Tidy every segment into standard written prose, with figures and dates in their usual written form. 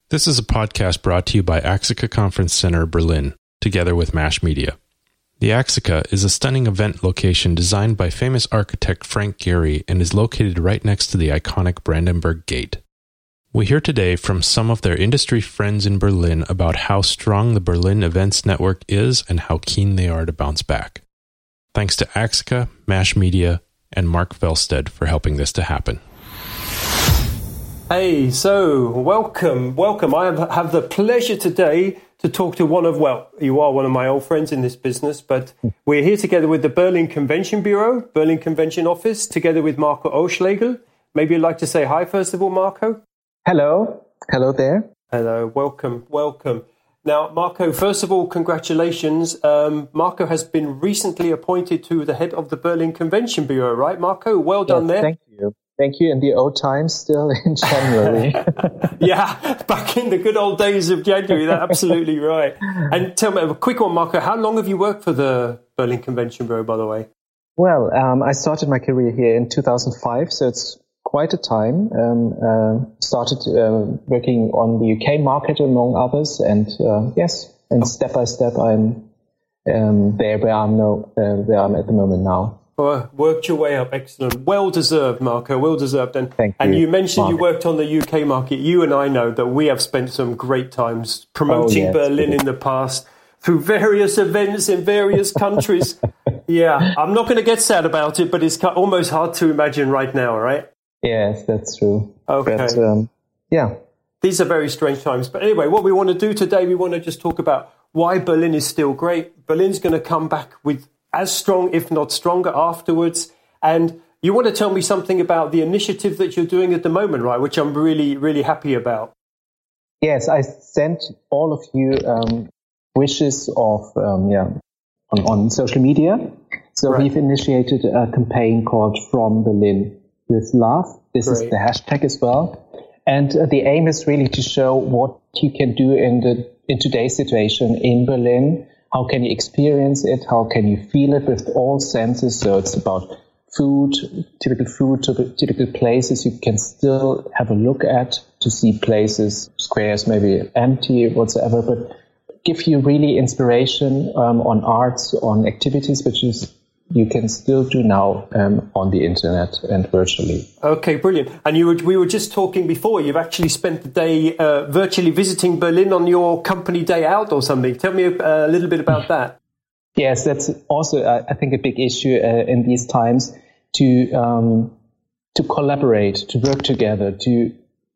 This is a podcast brought to you by Axica Conference Center, Berlin, together with MASH Media. The Axica is a stunning event location designed by famous architect Frank Gehry and is located right next to the iconic Brandenburg Gate. We hear today from some of their industry friends in Berlin about how strong the Berlin Events Network is and how keen they are to bounce back. Thanks to Axica, MASH Media, and Mark Velstead for helping this to happen. Hey, so welcome. I have the pleasure today to talk to you are one of my old friends in this business, but we're here together with the Berlin Convention Bureau, Berlin Convention Office, together with Marco Oschlegel. Maybe you'd like to say hi, first of all, Marco. Hello there. Hello, welcome. Now, Marco, first of all, congratulations. Marco has been recently appointed to the head of the Berlin Convention Bureau, right, Marco? Well done there. Thank you. In the old times, still in January. Yeah, back in the good old days of January. That's absolutely right. And tell me, a quick one, Marco, how long have you worked for the Berlin Convention Bureau, by the way? Well, I started my career here in 2005, so it's quite a time. Started working on the UK market, among others, and step by step, I'm there where I'm at the moment now. Worked your way up. Excellent. Well deserved, Marco. Well deserved. And you mentioned you worked on the UK market. You and I know that we have spent some great times promoting Berlin in the past through various events in various countries. Yeah, I'm not going to get sad about it, but it's almost hard to imagine right now, right? Yes, that's true. Okay. But, these are very strange times. But anyway, what we want to do today, we want to just talk about why Berlin is still great. Berlin's going to come back with as strong, if not stronger, afterwards. And you want to tell me something about the initiative that you're doing at the moment, right? Which I'm really, really happy about. Yes, I sent all of you wishes of on social media. So We've initiated a campaign called From Berlin with Love. This is the hashtag as well. And the aim is really to show what you can do in today's situation in Berlin. How can you experience it? How can you feel it with all senses? So it's about food, typical places you can still have a look at to see places, squares maybe empty, whatsoever, but give you really inspiration on arts, on activities, which is you can still do now on the internet and virtually. Okay, brilliant. And we were just talking before, you've actually spent the day virtually visiting Berlin on your company day out or something. Tell me a little bit about that. Yes, that's also, I think, a big issue in these times to collaborate, to work together, to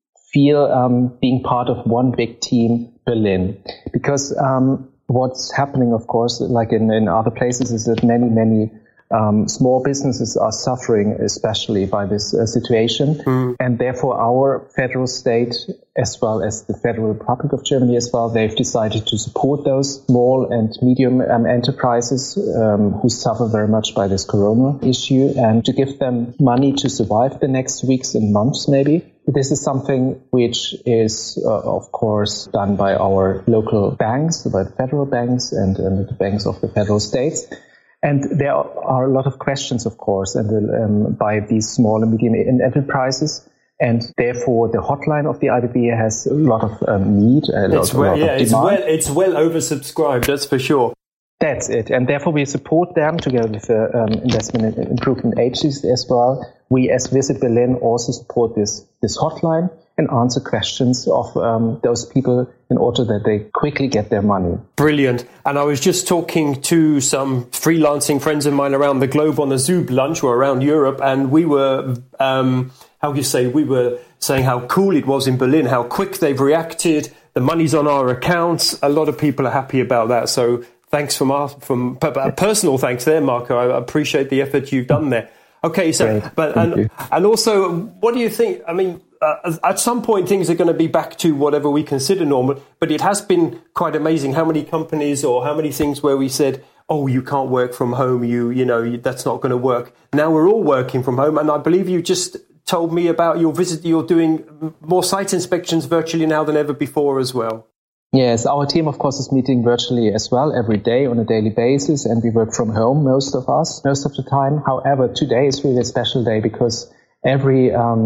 feel being part of one big team, Berlin. Because what's happening, of course, like in other places, is that many small businesses are suffering, especially by this situation. And therefore our federal state, as well as the Federal Republic of Germany as well, they've decided to support those small and medium enterprises who suffer very much by this corona issue, and to give them money to survive the next weeks and months maybe. This is something which is, of course, done by our local banks, by the federal banks and the banks of the federal states. And there are a lot of questions, of course, and by these small and medium enterprises. And therefore, the hotline of the IBB has a lot of need. It's well oversubscribed, that's for sure. That's it. And therefore, we support them together with the investment improvement agencies as well. We, as Visit Berlin, also support this hotline and answer questions of those people in order that they quickly get their money. Brilliant. And I was just talking to some freelancing friends of mine around the globe on a Zoom lunch or around Europe, and we were, we were saying how cool it was in Berlin, how quick they've reacted, the money's on our accounts. A lot of people are happy about that. So thanks from personal thanks there, Marco. I appreciate the effort you've done there. Okay, so, and also, what do you think? I mean, at some point things are going to be back to whatever we consider normal, but it has been quite amazing how many companies or how many things where we said, oh, you can't work from home, that's not going to work. Now we're all working from home, and I believe you just told me about your visit, you're doing more site inspections virtually now than ever before as well. Yes, our team, of course, is meeting virtually as well every day on a daily basis, and we work from home, most of the time. However, today is really a special day because every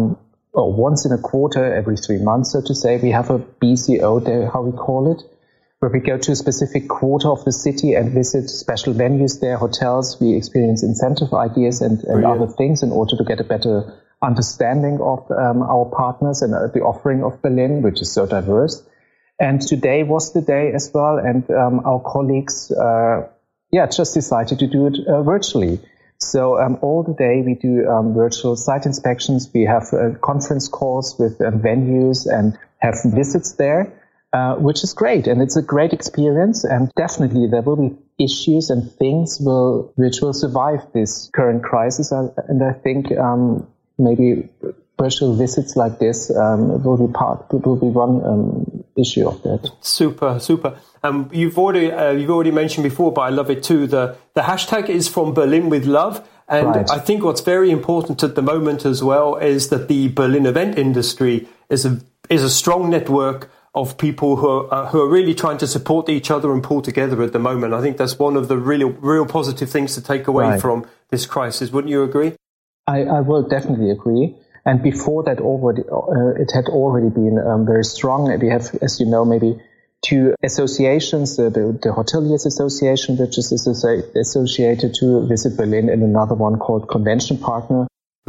once in a quarter, every 3 months, so to say, we have a BCO day, how we call it, where we go to a specific quarter of the city and visit special venues there, hotels. We experience incentive ideas and other things in order to get a better understanding of our partners and the offering of Berlin, which is so diverse. And today was the day as well, and our colleagues just decided to do it virtually. So all the day we do virtual site inspections. We have conference calls with venues and have visits there, which is great. And it's a great experience. And definitely there will be issues and things which will survive this current crisis. And I think maybe virtual visits like this will be one issue of that. Super. You've already mentioned before, but I love it too. The hashtag is from Berlin with love. And right. I think what's very important at the moment as well is that the Berlin event industry is a strong network of people who are really trying to support each other and pull together at the moment. I think that's one of the real positive things to take away from this crisis. Wouldn't you agree? I will definitely agree. And before that, it had already been very strong. We have, as you know, maybe two associations, the Hoteliers Association, which is associated to Visit Berlin, and another one called Convention Partner,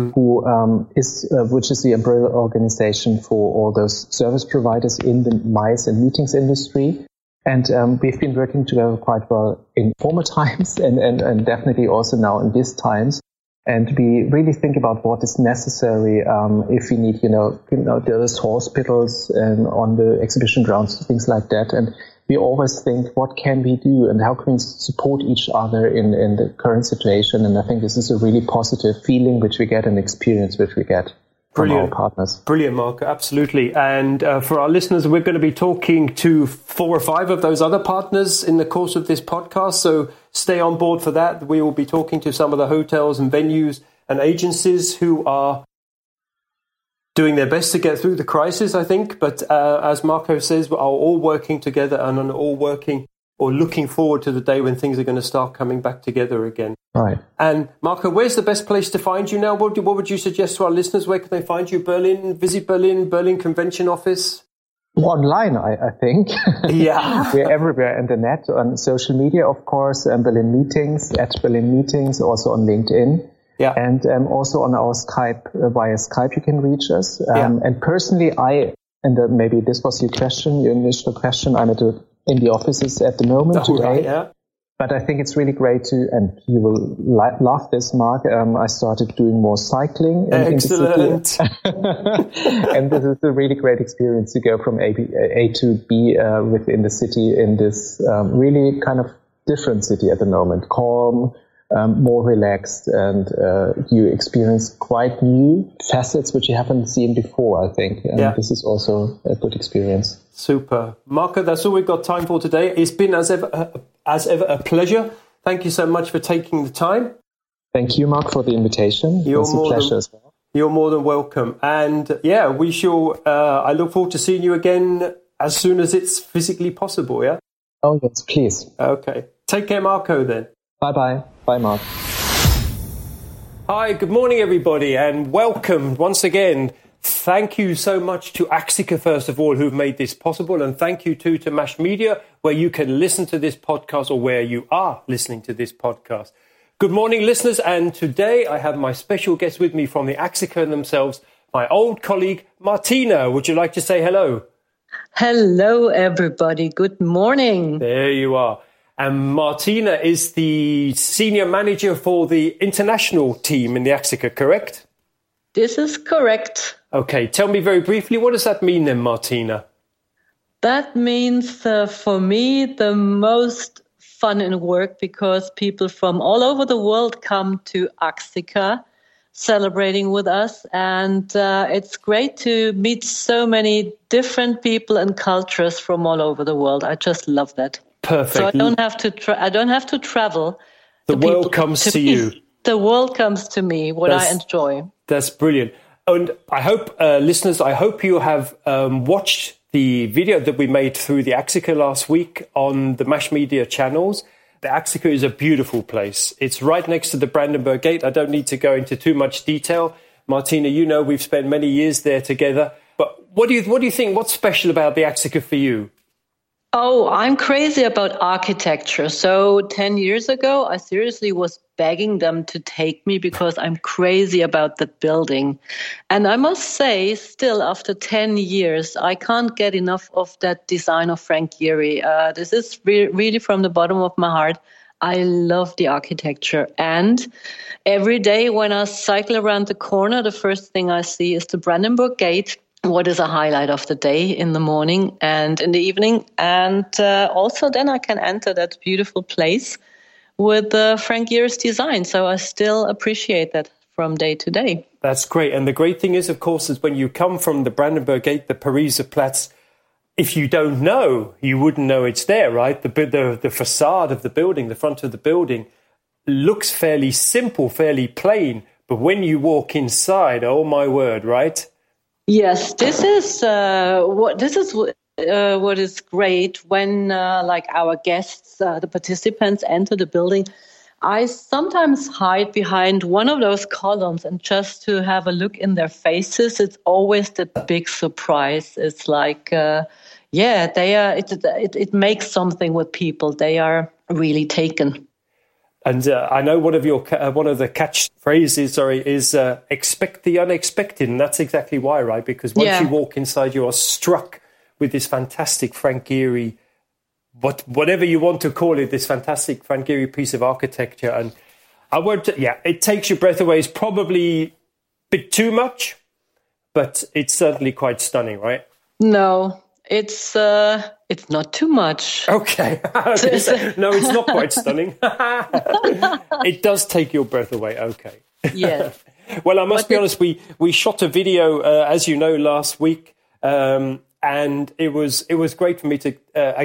which is the umbrella organization for all those service providers in the MICE and meetings industry. And we've been working together quite well in former times and definitely also now in these times. And we really think about what is necessary if we need, those hospitals on the exhibition grounds, things like that. And we always think, what can we do and how can we support each other in the current situation? And I think this is a really positive feeling which we get and experience which we get from our partners. Brilliant, Marco. Absolutely. And for our listeners, we're going to be talking to 4 or 5 of those other partners in the course of this podcast. So stay on board for that. We will be talking to some of the hotels and venues and agencies who are doing their best to get through the crisis, I think. But as Marco says, we are all working together and are all working or looking forward to the day when things are going to start coming back together again. Right. And Marco, where's the best place to find you now? What would you suggest to our listeners? Where can they find you? Berlin, Visit Berlin, Berlin Convention Office? Online, I think. Yeah. We're everywhere on the net, on social media, of course, Berlin Meetings, at Berlin Meetings, also on LinkedIn. Yeah. And also on our Skype, via Skype you can reach us. And personally, maybe this was your initial question, I'm in the offices at the moment today. Right, yeah. But I think it's really great and you will love this, Mark. I started doing more cycling in the city. And this is a really great experience to go from A to B within the city in this really kind of different city at the moment. Calm, more relaxed, and you experience quite new facets which you haven't seen before, I think. And this is also a good experience. Super. Marco, that's all we've got time for today. It's been, as ever, a pleasure. Thank you so much for taking the time. Thank you, Mark, for the invitation. It's a pleasure as well. You're more than welcome. And we shall, I look forward to seeing you again as soon as it's physically possible, yeah? Oh, yes, please. Okay. Take care, Marco, then. Bye-bye. Bye, Mark. Hi, good morning, everybody, and welcome once again. Thank you so much to Axica, first of all, who've made this possible, and thank you too to MASH Media, where you can listen to this podcast or where you are listening to this podcast. Good morning, listeners, and today I have my special guest with me from the Axica themselves, my old colleague, Martina. Would you like to say hello? Hello, everybody. Good morning. There you are. And Martina is the senior manager for the international team in the Axica, correct? This is correct. Okay, tell me very briefly, what does that mean then, Martina? That means for me the most fun in work, because people from all over the world come to Axica celebrating with us, and it's great to meet so many different people and cultures from all over the world. I just love that. Perfect. So I don't have to travel. The world comes to you. The world comes to me, what I enjoy. That's brilliant. And I hope, listeners, you have watched the video that we made through the Axica last week on the MASH Media channels. The Axica is a beautiful place. It's right next to the Brandenburg Gate. I don't need to go into too much detail. Martina, you know we've spent many years there together. But what do you think? What's special about the Axica for you? Oh, I'm crazy about architecture. So 10 years ago, I seriously was begging them to take me because I'm crazy about the building. And I must say, still after 10 years, I can't get enough of that design of Frank Gehry. This is really from the bottom of my heart. I love the architecture. And every day when I cycle around the corner, the first thing I see is the Brandenburg Gate. What is a highlight of the day in the morning and in the evening. And also then I can enter that beautiful place with Frank Gehry's design. So I still appreciate that from day to day. That's great. And the great thing is, of course, is when you come from the Brandenburg Gate, the Pariser Platz, if you don't know, you wouldn't know it's there, right? The facade of the building, the front of the building looks fairly simple, fairly plain. But when you walk inside, oh my word, right? Yes, this is what is great when like our guests, the participants enter the building. I sometimes hide behind one of those columns and just to have a look in their faces. It's always the big surprise. It's like, they are. It makes something with people. They are really taken. And I know one of the catchphrases, is expect the unexpected, and that's exactly why, right? Because once you walk inside, you are struck with this fantastic Frank Gehry, whatever you want to call it, this fantastic Frank Gehry piece of architecture. And it takes your breath away. It's probably a bit too much, but it's certainly quite stunning, right? No. It's not too much. Okay. No, it's not quite stunning. It does take your breath away. Okay. Yeah. Well, I must be honest. We shot a video, as you know, last week, and it was great for me to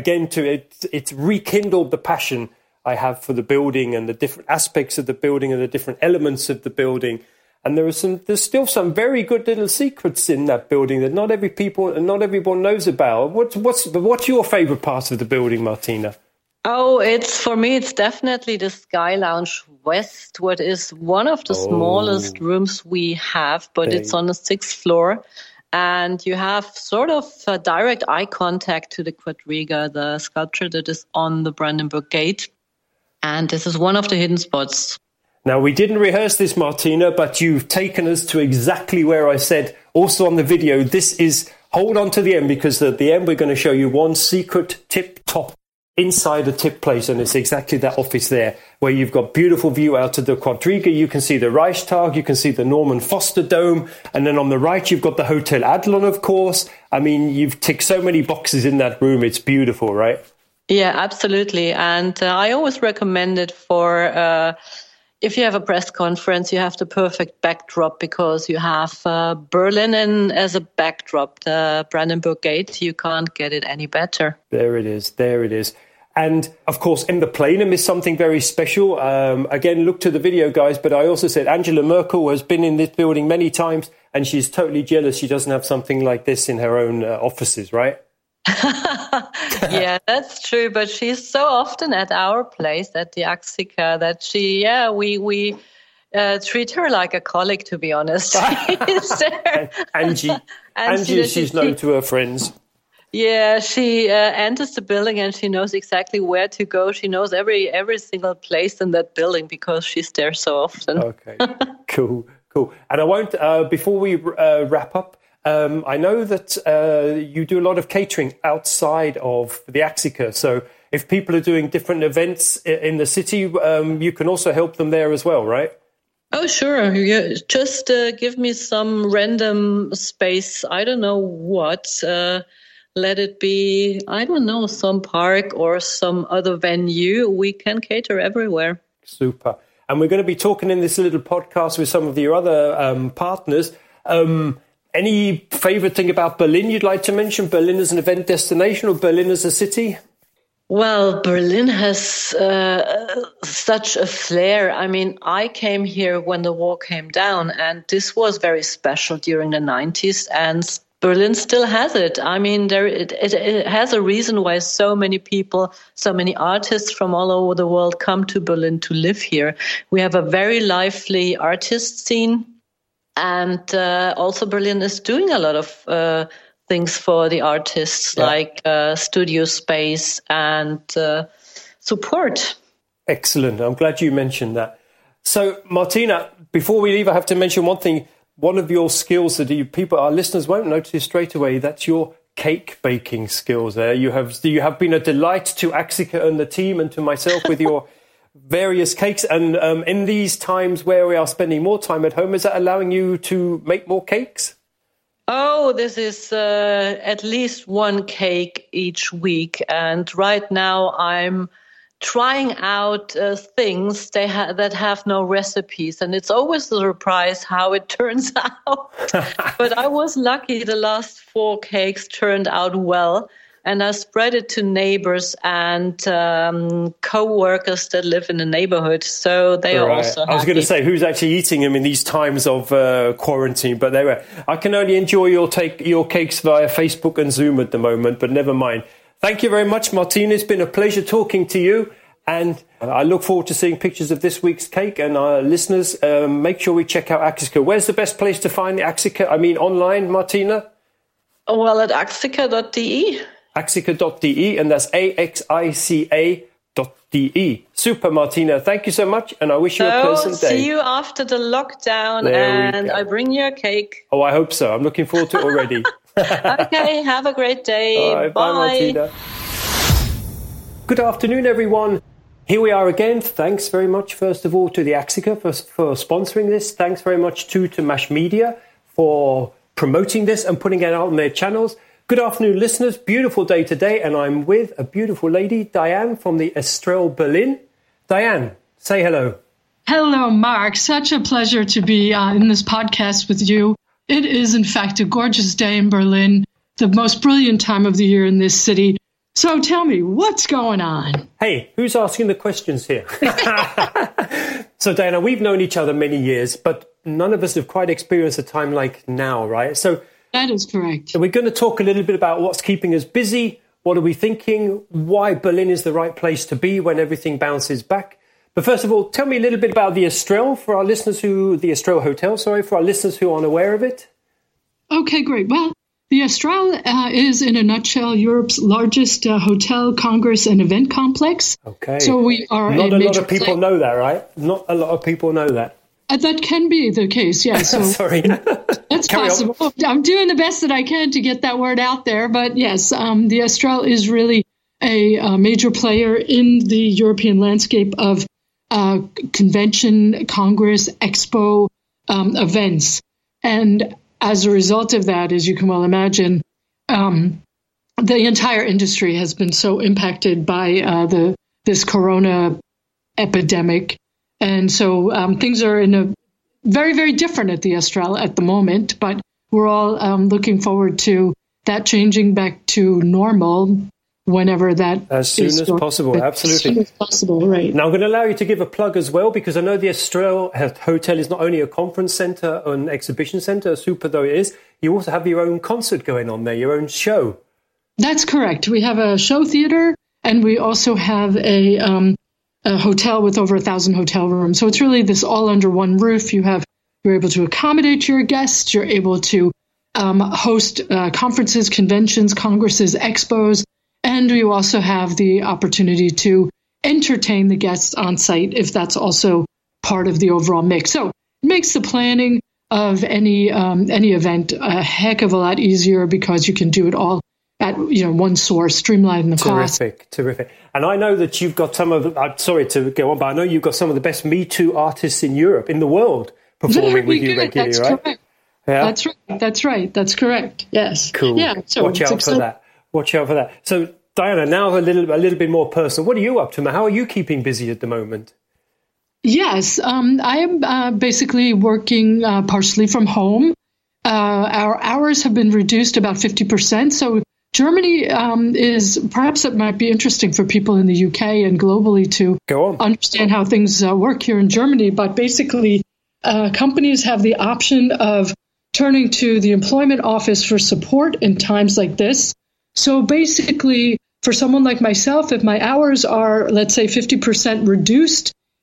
it rekindled the passion I have for the building and the different aspects of the building and the different elements of the building. And there's still some very good little secrets in that building that not everyone knows about. What's your favorite part of the building, Martina? Oh, for me, it's definitely the Sky Lounge West, what is one of the smallest rooms we have, but it's on the 6th floor. And you have sort of a direct eye contact to the Quadriga, the sculpture that is on the Brandenburg Gate. And this is one of the hidden spots. Now, we didn't rehearse this, Martina, but you've taken us to exactly where I said, also on the video, this is, hold on to the end, because at the end we're going to show you one secret tip-top inside a tip place, and it's exactly that office there, where you've got beautiful view out to the Quadriga. You can see the Reichstag, you can see the Norman Foster Dome, and then on the right you've got the Hotel Adlon, of course. I mean, you've ticked so many boxes in that room, it's beautiful, right? Yeah, absolutely. And I always recommend it for... if you have a press conference, you have the perfect backdrop because you have Berlin as a backdrop, the Brandenburg Gate. You can't get it any better. There it is. And, of course, in the plenum is something very special. Again, look to the video, guys. But I also said Angela Merkel has been in this building many times, and she's totally jealous she doesn't have something like this in her own offices, right? Yeah, that's true. But she's so often at our place at the Axica that we treat her like a colleague, to be honest. Angie, she's known to her friends. Yeah, she enters the building and she knows exactly where to go. She knows every single place in that building because she's there so often. Okay, cool. And I won't, before we wrap up, I know that you do a lot of catering outside of the Axica. So if people are doing different events in the city, you can also help them there as well, right? Oh, sure. Yeah. Just give me some random space. I don't know what. Let it be, I don't know, some park or some other venue. We can cater everywhere. Super. And we're going to be talking in this little podcast with some of your other partners. Any favorite thing about Berlin you'd like to mention? Berlin as an event destination or Berlin as a city? Well, Berlin has such a flair. I mean, I came here when the wall came down, and this was very special during the 90s, and Berlin still has it. I mean, it has a reason why so many people, so many artists from all over the world come to Berlin to live here. We have a very lively artist scene. And also Berlin is doing a lot of things for the artists, like studio space and support. Excellent. I'm glad you mentioned that. So, Martina, before we leave, I have to mention one thing. One of your skills that our listeners won't notice straight away, that's your cake baking skills there. You have been a delight to Axica and the team and to myself with your various cakes. And in these times where we are spending more time at home, is that allowing you to make more cakes? Oh, this is at least one cake each week. And right now I'm trying out things that have no recipes. And it's always a surprise how it turns out. But I was lucky. The last 4 cakes turned out well. And I spread it to neighbors and co-workers that live in the neighborhood. So they are also happy. I was going to say, who's actually eating them in these times of quarantine? But I can only enjoy your cakes via Facebook and Zoom at the moment, but never mind. Thank you very much, Martina. It's been a pleasure talking to you. And I look forward to seeing pictures of this week's cake. And our listeners, make sure we check out Axica. Where's the best place to find the Axica? I mean, online, Martina? Well, at axica.de. Axica.de, and that's AXICA.de. Super, Martina. Thank you so much, and I wish you a pleasant day. See you after the lockdown, and I bring you a cake. Oh, I hope so. I'm looking forward to it already. Okay, have a great day. All right, bye, Martina. Good afternoon, everyone. Here we are again. Thanks very much, first of all, to the Axica for sponsoring this. Thanks very much to Mash Media for promoting this and putting it out on their channels. Good afternoon, listeners. Beautiful day today, and I'm with a beautiful lady, Diane, from the Estrel Berlin. Diane, say hello. Hello, Mark. Such a pleasure to be in this podcast with you. It is, in fact, a gorgeous day in Berlin, the most brilliant time of the year in this city. So tell me, what's going on? Hey, who's asking the questions here? So, Diana, we've known each other many years, but none of us have quite experienced a time like now, right? So that is correct. We're going to talk a little bit about what's keeping us busy. What are we thinking? Why Berlin is the right place to be when everything bounces back. But first of all, tell me a little bit about the Estrel for our listeners the Estrel Hotel, for our listeners who aren't aware of it. Okay, great. Well, the Estrel is, in a nutshell, Europe's largest hotel, congress, and event complex. Okay. So we are Not a lot of people know that, right? Not a lot of people know that. That can be the case, yes. Yeah, so sorry. That's possible. I'm doing the best that I can to get that word out there. But yes, the Estrel is really a major player in the European landscape of convention, congress, expo events. And as a result of that, as you can well imagine, the entire industry has been so impacted by this corona epidemic. And so things are in a very, very different at the Estrel at the moment, but we're all looking forward to that changing back to normal whenever that as soon as possible. Absolutely. As soon as possible, right. Now, I'm going to allow you to give a plug as well, because I know the Estrel Hotel is not only a conference center or an exhibition center, super though it is, you also have your own concert going on there, your own show. That's correct. We have a show theater, and we also have a hotel with over 1,000 hotel rooms. So it's really this all under one roof. You're able to accommodate your guests. You're able to host conferences, conventions, congresses, expos, and you also have the opportunity to entertain the guests on site if that's also part of the overall mix. So it makes the planning of any event a heck of a lot easier because you can do it all at one source, streamlining the cost. Terrific. And I know that you've got some of, I'm sorry to go on, but I know you've got some of the best Me Too artists in Europe, in the world, performing with you regularly, that's right? Correct. Yeah? That's right. That's correct. Yes. Cool. Yeah. So Watch out for that. So, Diana, now a little bit more personal. What are you up to, man? How are you keeping busy at the moment? Yes, I am basically working partially from home. Our hours have been reduced about 50%. So Germany is, perhaps it might be interesting for people in the UK and globally to understand how things work here in Germany. But basically, companies have the option of turning to the employment office for support in times like this. So basically, for someone like myself, if my hours are, let's say, 50% reduced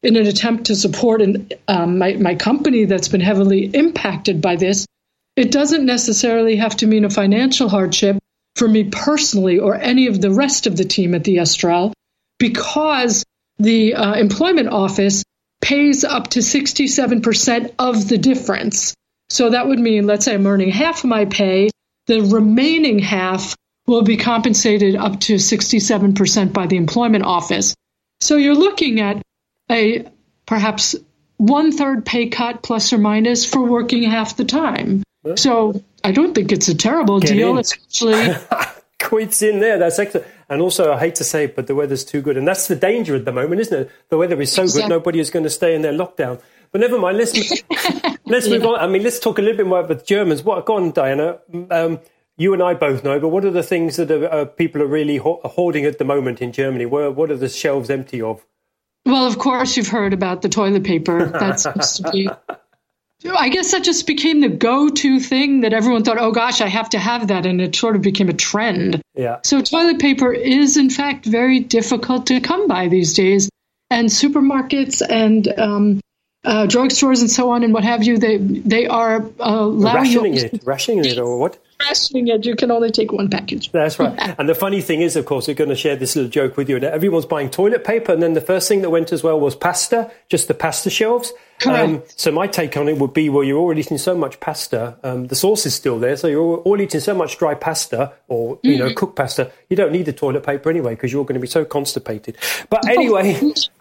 in an attempt to support my company that's been heavily impacted by this, it doesn't necessarily have to mean a financial hardship for me personally or any of the rest of the team at the Estral, because the employment office pays up to 67% of the difference. So that would mean, let's say I'm earning half of my pay, the remaining half will be compensated up to 67% by the employment office. So you're looking at a perhaps 1/3 pay cut plus or minus for working half the time. So I don't think it's a terrible deal. It's actually quits in there. That's excellent. And also, I hate to say it, but the weather's too good. And that's the danger at the moment, isn't it? The weather is so good, nobody is going to stay in their lockdown. But never mind, let's move on. I mean, let's talk a little bit more about the Germans. Go on, Diana. You and I both know, but what are the things that people are really hoarding at the moment in Germany? What are the shelves empty of? Well, of course, you've heard about the toilet paper. That seems to be... I guess that just became the go-to thing that everyone thought, oh, gosh, I have to have that. And it sort of became a trend. Yeah. So toilet paper is, in fact, very difficult to come by these days. And supermarkets and drugstores and so on and what have you, they are allowing rationing it or what? Rationing it. You can only take one package. That's right. And the funny thing is, of course, we're going to share this little joke with you. Everyone's buying toilet paper, and then the first thing that went as well was pasta, just the pasta shelves. So my take on it would be, well, you're all eating so much pasta, the sauce is still there, so you're all eating so much dry pasta or, cooked pasta, you don't need the toilet paper anyway because you're going to be so constipated. But anyway...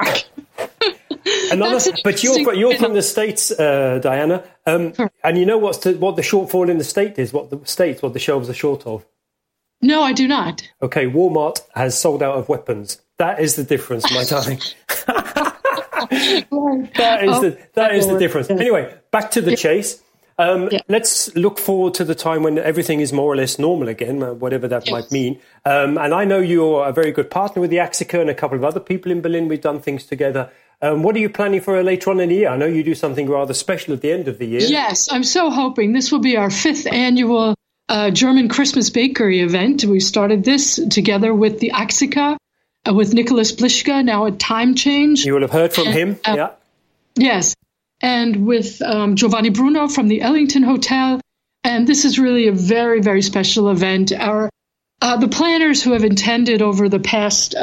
But you're from the States, Diana, and you know what the shortfall in the state is, what the shelves are short of? No, I do not. Okay, Walmart has sold out of weapons. That is the difference, my darling. That is the difference. Anyway, back to the chase. Let's look forward to the time when everything is more or less normal again, whatever that might mean. And I know you're a very good partner with the Axica and a couple of other people in Berlin. We've done things together. What are you planning for later on in the year? I know you do something rather special at the end of the year. Yes, I'm so hoping. This will be our 5th annual German Christmas bakery event. We started this together with the Axica, with Nicholas Blischke, now at Time Change. You will have heard from him, yeah. Yes, and with Giovanni Bruno from the Ellington Hotel. And this is really a very, very special event. The planners who have attended over the past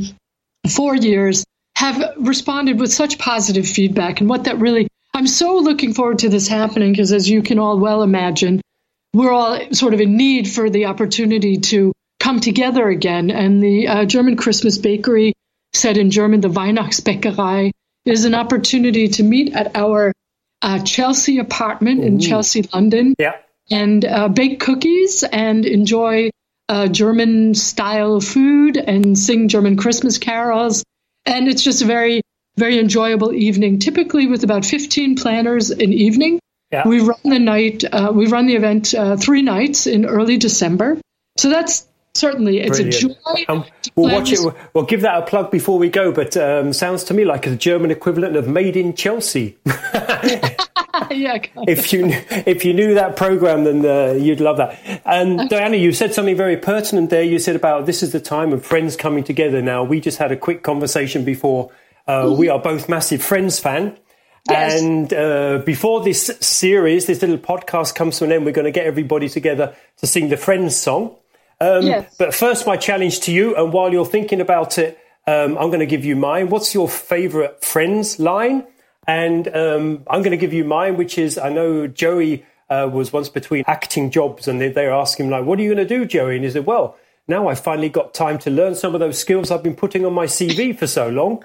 4 years have responded with such positive feedback. And what that really, I'm so looking forward to this happening because, as you can all well imagine, we're all sort of in need for the opportunity to come together again. And the German Christmas bakery, said in German, the Weihnachtsbäckerei, is an opportunity to meet at our Chelsea apartment in Chelsea, London, and bake cookies and enjoy German-style food and sing German Christmas carols. And it's just a very, very enjoyable evening, typically with about 15 planners an evening. Yeah. We run the event 3 nights in early December. So that's certainly, it's brilliant. A joy. We'll watch it. We'll give that a plug before we go, but sounds to me like a German equivalent of Made in Chelsea. Yeah. If you knew that program, then you'd love that. And Diana, you said something very pertinent there. You said about this is the time of Friends coming together. Now, we just had a quick conversation before. We are both massive Friends fan. Yes. And before this series, this little podcast comes to an end, we're going to get everybody together to sing the Friends song. Yes. But first, my challenge to you, and while you're thinking about it, I'm going to give you mine. What's your favourite Friends line? And I'm going to give you mine, which is, I know Joey was once between acting jobs, and they were asking him, like, what are you going to do, Joey? And he said, well, now I finally got time to learn some of those skills I've been putting on my CV for so long.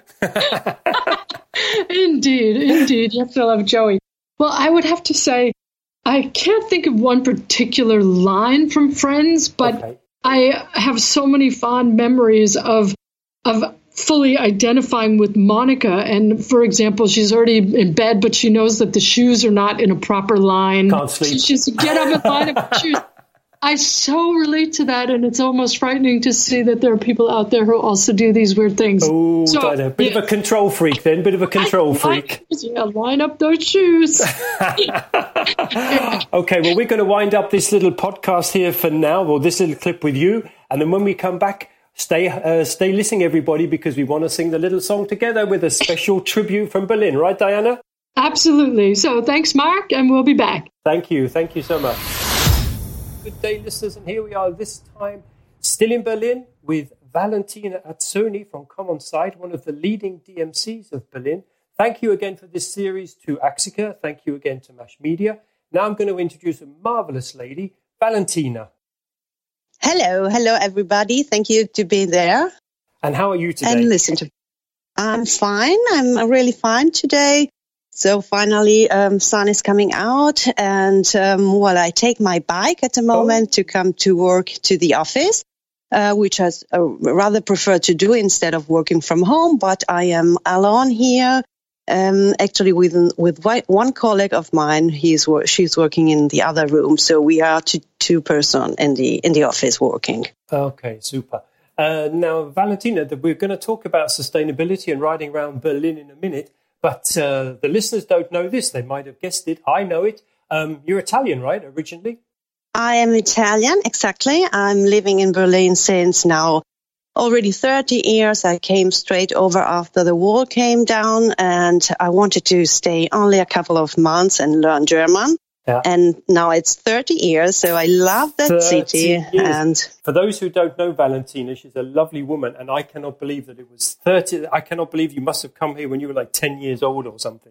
Indeed. You have to love Joey. Well, I would have to say, I can't think of one particular line from Friends, but I have so many fond memories of fully identifying with Monica. And for example, she's already in bed, but she knows that the shoes are not in a proper line. Can't sleep. She just get up and line up the shoes. I so relate to that, and it's almost frightening to see that there are people out there who also do these weird things. Oh, so, a bit of a control freak then, freak. Line up those shoes. Okay, well, we're going to wind up this little podcast here for now, or this little clip with you, and then when we come back, stay listening, everybody, because we want to sing the little song together with a special tribute from Berlin. Right, Diana? Absolutely. So thanks, Mark, and we'll be back. Thank you. Thank you so much. Good day, listeners. And here we are this time still in Berlin with Valentina Azzoni from Common Sight, one of the leading DMCs of Berlin. Thank you again for this series to Axica. Thank you again to Mash Media. Now I'm going to introduce a marvelous lady, Valentina. Hello, everybody. Thank you to be there. And how are you today? And listen to. I'm fine. I'm really fine today. So finally, sun is coming out, and I take my bike at the moment to come to work to the office, which I rather prefer to do instead of working from home. But I am alone here. Actually, with one colleague of mine, she's working in the other room, so we are two person in the office working. Okay, super. Now, Valentina, we're going to talk about sustainability and riding around Berlin in a minute, but the listeners don't know this. They might have guessed it. I know it. You're Italian, right, originally? I am Italian, exactly. I'm living in Berlin since now already 30 years. I came straight over after the wall came down, and I wanted to stay only a couple of months and learn German. Yeah. And now it's 30 years, so I love that city. Years. And for those who don't know Valentina, she's a lovely woman, and I cannot believe that it was 30. I cannot believe you must have come here when you were like 10 years old or something.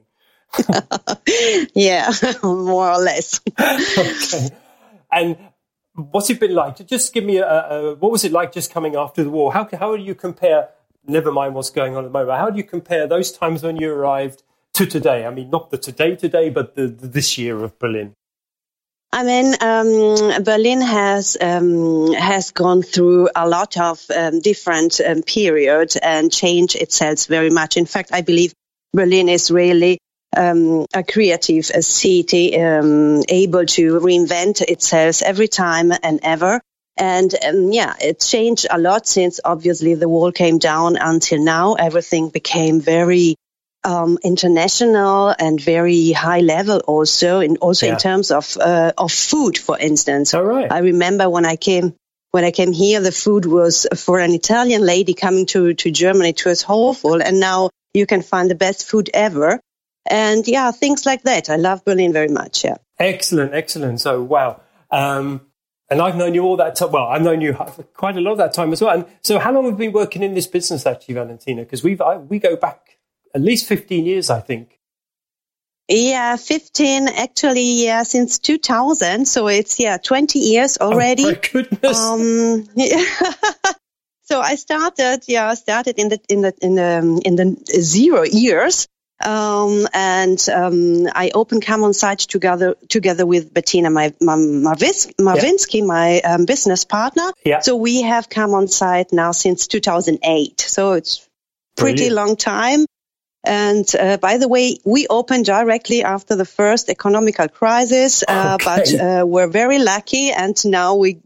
Yeah, more or less. Okay. And what's it been like? Just give me what was it like just coming after the war? How do you compare, never mind what's going on at the moment, how do you compare those times when you arrived to today? I mean, not the today, but this year of Berlin. I mean, Berlin has gone through a lot of different periods and changed itself very much. In fact, I believe Berlin is really a creative city, able to reinvent itself every time and ever. And it changed a lot since obviously the wall came down until now. Everything became very international and very high level also, and also in terms of food, for instance. All right. I remember when I came here, the food was, for an Italian lady coming to Germany, it was awful, and now you can find the best food ever. And things like that. I love Berlin very much. Yeah. Excellent. So, wow. And I've known you all that time. Well, I've known you quite a lot of that time as well. And so how long have you been working in this business, actually, Valentina? Because we go back at least 15 years, I think. Yeah, 15, actually, since 2000. So it's, 20 years already. Oh, my goodness. So I started in the 0 years. I opened Common Sight together with Bettina Marwinsky, my business partner. Yeah. So we have Common Sight now since 2008. So it's pretty long time. And by the way, we opened directly after the first economical crisis, but we're very lucky, and now we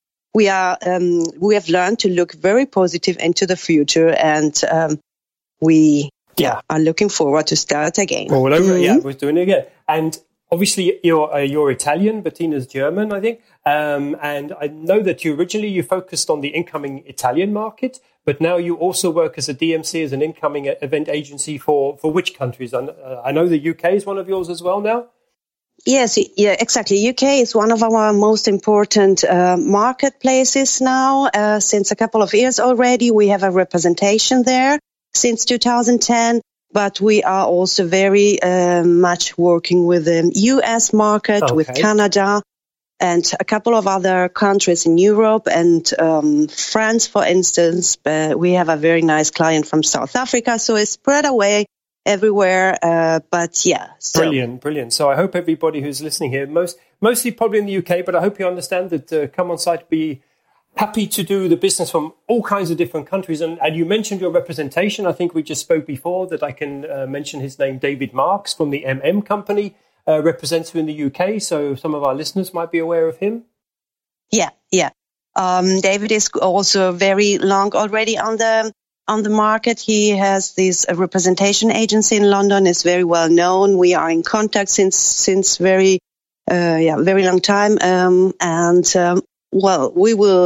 have learned to look very positive into the future, and we are looking forward to start again. All over, we're doing it again. And obviously, you're Italian, Bettina's German, I think. And I know that you focused on the incoming Italian market, but now you also work as a DMC, as an incoming event agency for which countries? I know the UK is one of yours as well now. Yes, exactly. UK is one of our most important marketplaces now. Since a couple of years already, we have a representation there since 2010. But we are also very much working with the US market, with Canada, and a couple of other countries in Europe and France, for instance. We have a very nice client from South Africa, so it's spread away everywhere. Brilliant. So I hope everybody who's listening here, mostly probably in the UK, but I hope you understand that Common Sight be happy to do the business from all kinds of different countries. And you mentioned your representation. I think we just spoke before that I can mention his name, David Marks from the MM company, represents you in the UK. So some of our listeners might be aware of him. Yeah. David is also very long already on the market. He has this representation agency in London. Is very well known. We are in contact since very long time. We will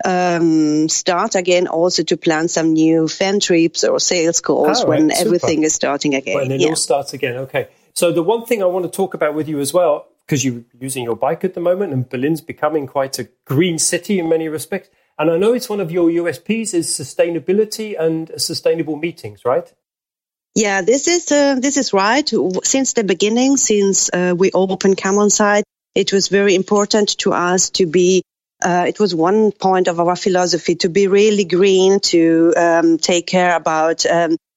start again also to plan some new fan trips or sales calls when everything is starting again. When it all starts again, okay. So the one thing I want to talk about with you as well, because you're using your bike at the moment and Berlin's becoming quite a green city in many respects. And I know it's one of your USPs is sustainability and sustainable meetings, right? Yeah, this is right. Since the beginning, since we opened Come On Site, it was very important to us to be, it was one point of our philosophy to be really green, to take care about,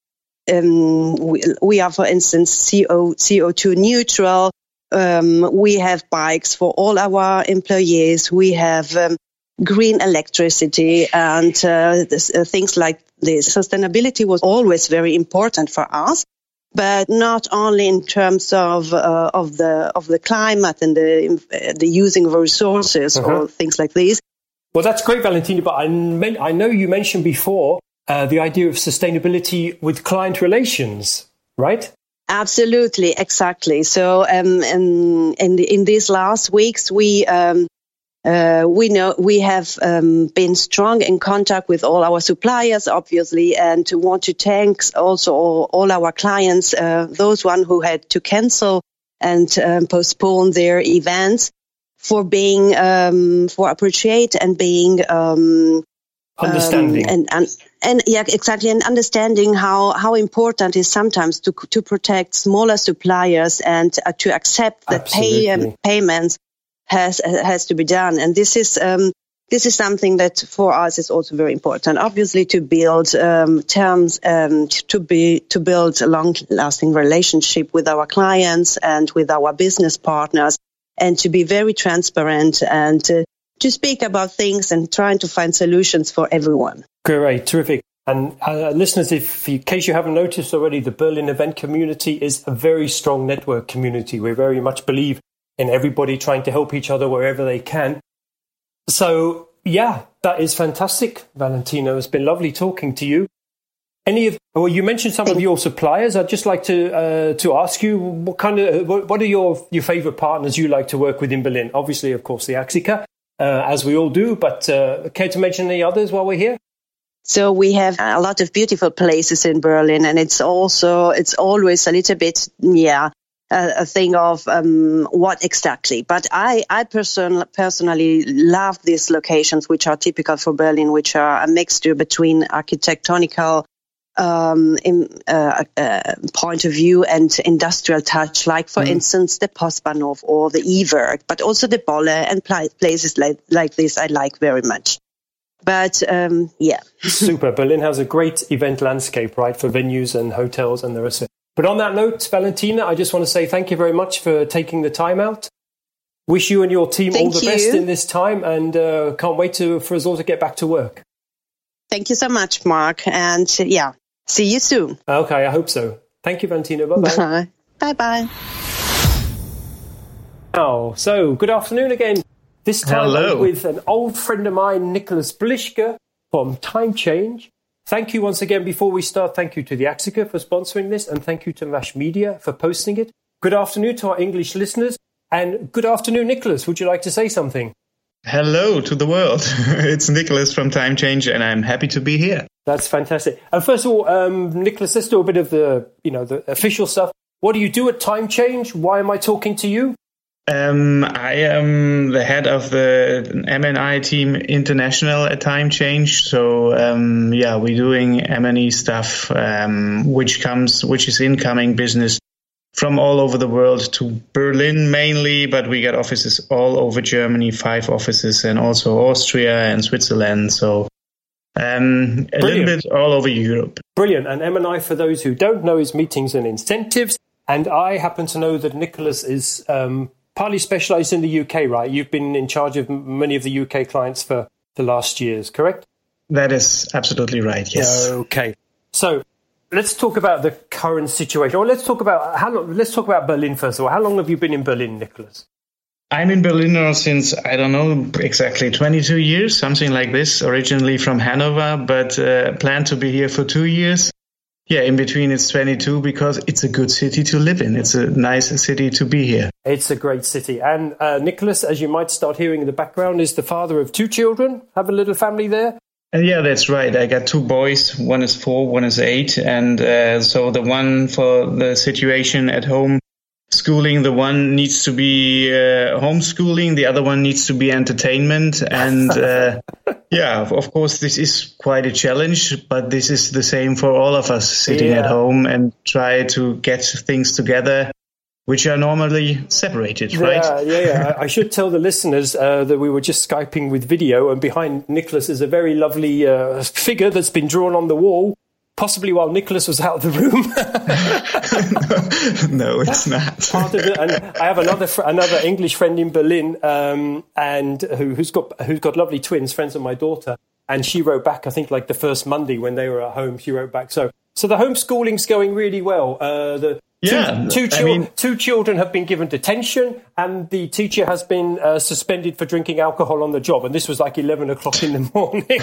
we are, for instance, CO2 neutral. We have bikes for all our employees. We have green electricity and things like this. Sustainability was always very important for us, but not only in terms of the climate and the using of resources or things like this. Well, that's great, Valentina. But I know you mentioned before the idea of sustainability with client relations, right? Absolutely, exactly. So, in these last weeks, we know we have been strong in contact with all our suppliers, obviously, and want to thank also all our clients, those one who had to cancel and postpone their events, for being for appreciate and being understanding and yeah, exactly, and understanding how important it is sometimes to protect smaller suppliers and to accept that payments has to be done. And this is something that for us is also very important. Obviously, to build terms, to build a long-lasting relationship with our clients and with our business partners, and to be very transparent and to speak about things and trying to find solutions for everyone. Great, terrific. And listeners, in case you haven't noticed already, the Berlin event community is a very strong network community. We very much believe in everybody trying to help each other wherever they can. So, yeah, that is fantastic, Valentina. It's been lovely talking to you. You mentioned some of your suppliers. I'd just like to ask you what are your favorite partners you like to work with in Berlin? Obviously, of course, the Axica, as we all do, but care to mention any others while we're here? So we have a lot of beautiful places in Berlin, and it's always a little bit, a thing of what exactly. But I personally love these locations, which are typical for Berlin, which are a mixture between architectonical point of view and industrial touch, like, for instance, the Postbahnhof or the E-Werk, but also the Bolle and places like this I like very much. But, Super. Berlin has a great event landscape, right, for venues and hotels and the rest of it. But on that note, Valentina, I just want to say thank you very much for taking the time out. Wish you and your team all the best in this time, and can't wait for us all to get back to work. Thank you so much, Mark. And see you soon. Okay, I hope so. Thank you, Valentina. Bye-bye. Bye-bye. So good afternoon again. This time I'm with an old friend of mine, Nicholas Blischke from Time Change. Thank you once again. Before we start, thank you to the Axica for sponsoring this, and thank you to Mash Media for posting it. Good afternoon to our English listeners, and good afternoon, Nicholas. Would you like to say something? Hello to the world. It's Nicholas from Time Change, and I'm happy to be here. That's fantastic. And first of all, Nicholas, let's do a bit of the official stuff. What do you do at Time Change? Why am I talking to you? I am the head of the M&I team international at Time Change. So, we're doing M&E stuff, which is incoming business from all over the world to Berlin mainly, but we got offices all over Germany, 5 offices, and also Austria and Switzerland. So, a little bit all over Europe. Brilliant. And M&I, for those who don't know, is meetings and incentives. And I happen to know that Nicholas is partly specialized in the UK, right? You've been in charge of many of the UK clients for the last years, correct? That is absolutely right, yes. Okay. So let's talk about the current situation. Or let's talk about Berlin first of all. How long have you been in Berlin, Nicholas? I'm in Berlin now since, I don't know exactly, 22 years, something like this, originally from Hanover, but plan to be here for 2 years. in between it's 22 because it's a good city to live in. It's a nice city to be here. It's a great city. And Nicholas, as you might start hearing in the background, is the father of 2 children. Have a little family there. Yeah, that's right. I got 2 boys. One is 4, one is 8. And so the one for the situation at home, schooling, the one needs to be homeschooling. The other one needs to be entertainment. And of course, this is quite a challenge. But this is the same for all of us sitting at home and try to get things together, which are normally separated, right? Yeah. I should tell the listeners that we were just Skyping with video, and behind Nicholas is a very lovely figure that's been drawn on the wall, possibly while Nicholas was out of the room. No, it's not. Part of it, and I have another English friend in Berlin, and who's got lovely twins, friends of my daughter, and she wrote back, I think like the first Monday when they were at home, she wrote back. So the homeschooling's going really well. Two children have been given detention, and the teacher has been suspended for drinking alcohol on the job. And this was like 11 o'clock in the morning.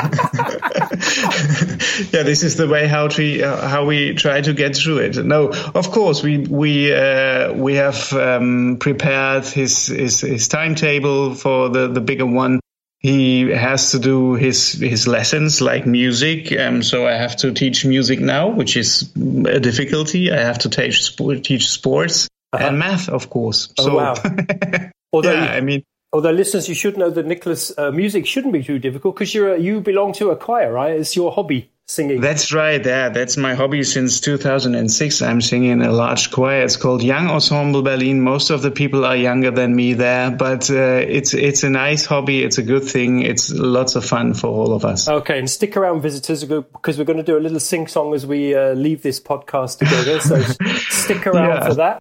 Yeah, this is the way how we try to get through it. No, of course we have prepared his timetable for the bigger one. He has to do his lessons like music. So I have to teach music now, which is a difficulty. I have to teach sports and math, of course. Wow. Although listeners, you should know that Nicholas, music shouldn't be too difficult because you belong to a choir, right? It's your hobby, singing. That's right. Yeah, that's my hobby since 2006. I'm singing in a large choir. It's called Young Ensemble Berlin. Most of the people are younger than me there, but it's a nice hobby. It's a good thing. It's lots of fun for all of us. Okay, and stick around, visitors, because we're going to do a little sing-song as we leave this podcast together. So stick around for that.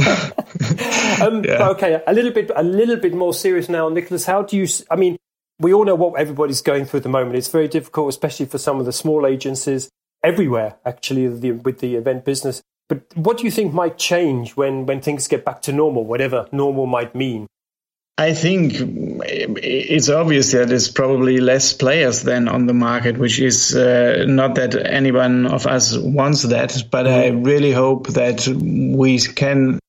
Okay, a little bit more serious now, Nicholas. How do you? I mean, we all know what everybody's going through at the moment. It's very difficult, especially for some of the small agencies everywhere, actually, with the event business. But what do you think might change when things get back to normal, whatever normal might mean? I think it's obvious that there's probably less players than on the market, which is not that anyone of us wants that, but I really hope that we can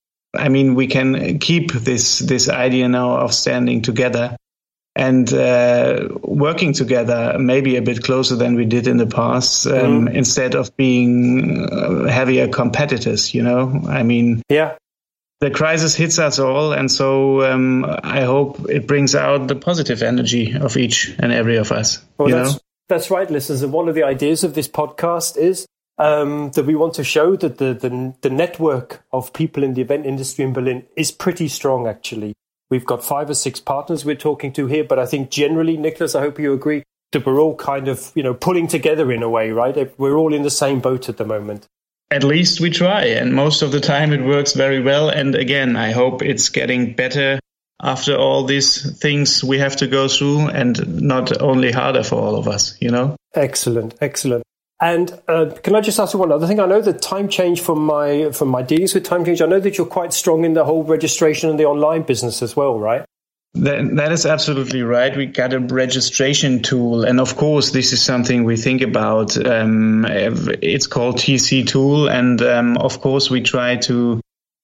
keep this idea now of standing together and working together maybe a bit closer than we did in the past, instead of being heavier competitors, Yeah. The crisis hits us all, and so I hope it brings out the positive energy of each and every of us. Well, that's right, listeners. And one of the ideas of this podcast is that we want to show that the network of people in the event industry in Berlin is pretty strong, actually. We've got 5 or 6 partners we're talking to here, but I think generally, Nicholas, I hope you agree that we're all kind of, pulling together in a way, right? We're all in the same boat at the moment. At least we try, and most of the time it works very well. And again, I hope it's getting better after all these things we have to go through, and not only harder for all of us, Excellent. And can I just ask you one other thing? I know that Time Change, from my dealings with Time Change, I know that you're quite strong in the whole registration and the online business as well, right? That is absolutely right. We got a registration tool, and of course, this is something we think about. It's called TC Tool, and of course, we try to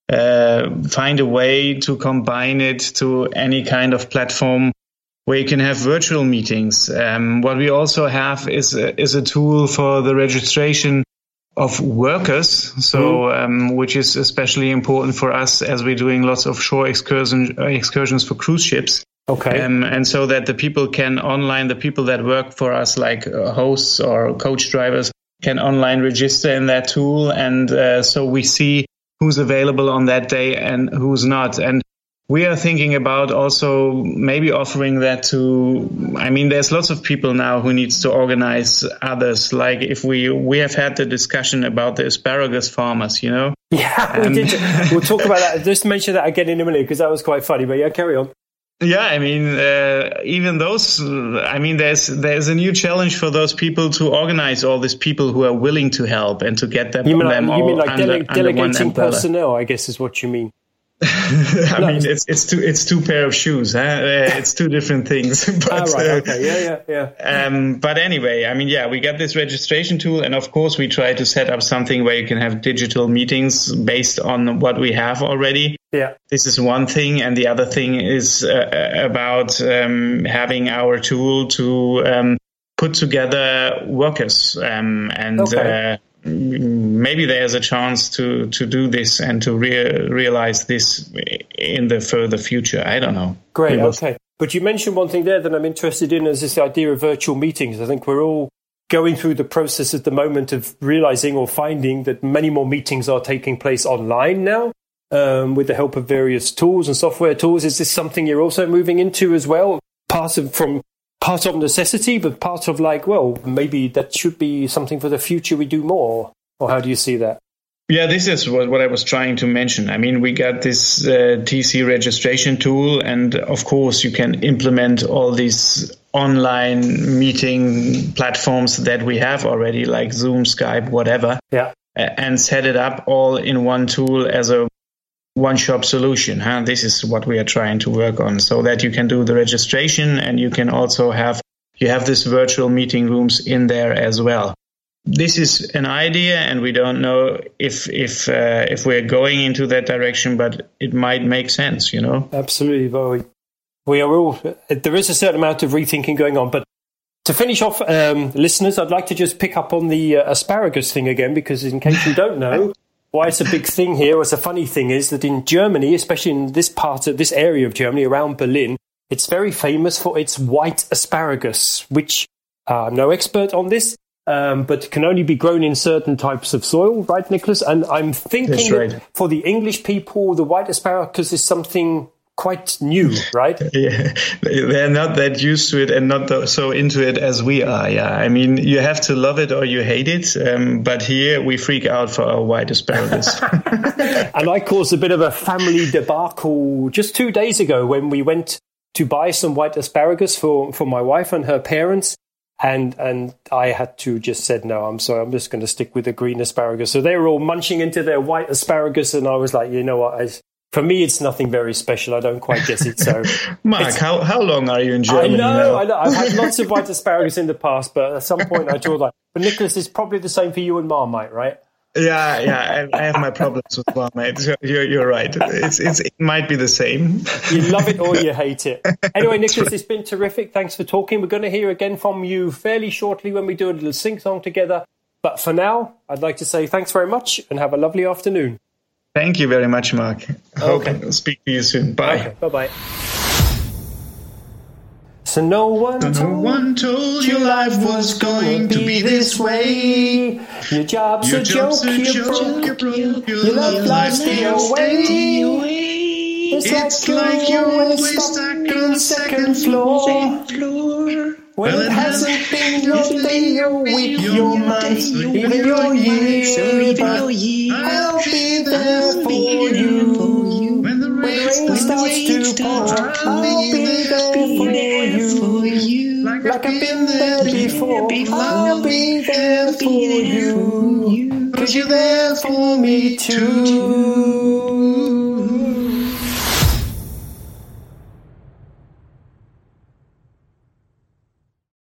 find a way to combine it to any kind of platform where you can have virtual meetings. What we also have is a tool for the registration of workers, so which is especially important for us as we're doing lots of shore excursions for cruise ships. Okay. And so that the people that work for us, like hosts or coach drivers, can online register in that tool, and so we see who's available on that day and who's not. And we are thinking about also maybe offering that to, there's lots of people now who needs to organize others. Like if we have had the discussion about the asparagus farmers, Yeah, we did. We'll talk about that. Just mention that again in a minute, because that was quite funny, but yeah, carry on. Yeah, even those, there's a new challenge for those people to organize all these people who are willing to help and to get them. You mean like delegating personnel, I guess is what you mean. I mean, it's two pair of shoes. Huh? It's two different things. But, right. Okay. Yeah. But anyway, I mean, we got this registration tool, and of course, we try to set up something where you can have digital meetings based on what we have already. Yeah. This is one thing, and the other thing is about having our tool to put together workers and. Maybe there's a chance to do this and to realize this in the further future. I don't know. Great. Okay. But you mentioned one thing there that I'm interested in is this idea of virtual meetings. I think we're all going through the process at the moment of realizing or finding that many more meetings are taking place online now with the help of various tools and software tools. Is this something you're also moving into as well? Part of necessity, but part of maybe that should be something for the future we do more. Or how do you see that? Yeah, this is what I was trying to mention. I mean, we got this TC registration tool, and of course you can implement all these online meeting platforms that we have already, like Zoom, Skype, whatever, and set it up all in one tool as a one-shop solution. This is what we are trying to work on, so that you can do the registration and you can also have this virtual meeting rooms in there as well. This is an idea, and we don't know if we're going into that direction, but it might make sense, you know. Absolutely, well, we are all. There is a certain amount of rethinking going on, but to finish off, listeners, I'd like to just pick up on the asparagus thing again, because in case you don't know. Why it's a big thing here, or it's a funny thing, is that in Germany, especially in this area of Germany around Berlin, it's very famous for its white asparagus, which I'm no expert on this, but can only be grown in certain types of soil, right, Nicholas? And I'm thinking that for the English people, the white asparagus is something quite new, right? Yeah, they're not that used to it and not so into it as we are. Yeah, I mean, you have to love it or you hate it. But here we freak out for our white asparagus. And I caused a bit of a family debacle just 2 days ago when we went to buy some white asparagus for my wife and her parents. And I had to just said, no, I'm sorry, I'm just going to stick with the green asparagus. So they were all munching into their white asparagus. And I was like, you know what, for me, it's nothing very special. I don't quite get it. So, Mark, how long are you in Germany? I know. I've had lots of white asparagus in the past, but at some point I thought but Nicholas, it's probably the same for you and Marmite, right? Yeah. I have my problems with Marmite. So you're right. It might be the same. You love it or you hate it. Anyway, Nicholas, it's been terrific. Thanks for talking. We're going to hear again from you fairly shortly when we do a little sing-song together. But for now, I'd like to say thanks very much and have a lovely afternoon. Thank you very much, Mark. Okay. Hope I'll speak to you soon. Bye. Okay, bye-bye. So no one told you life was going to be this way. Your job's a joke, you're broke. Your life's away. It's like you're always stuck on the second floor. Well, it hasn't been your day, your week, your month, even your year, but I'll be there for you. When the rain starts to pour, I'll be there for you. Like I've been there before, I'll be there for you. 'Cause you're there for me too.